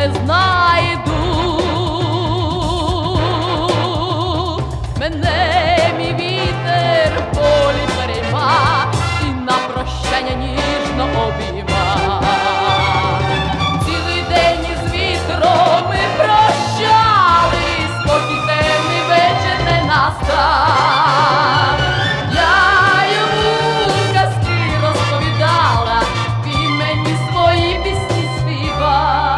не знайду. Мене мій вітер в полі перейма і на прощання ніжно обійма. Цілий день із вітром ми прощались, поки темний вечір не настав. Я йому казки розповідала, він мені свої пісні співав.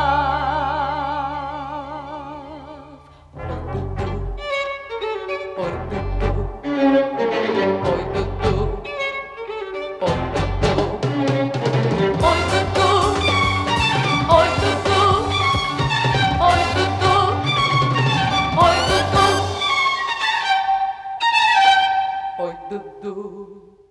Ой, ду-ду, ой, ду-ду, ой, ду-ду, ой, ду-ду, ой, ду-ду, ой, ду-ду, ой, ду-ду, ой, ду-ду.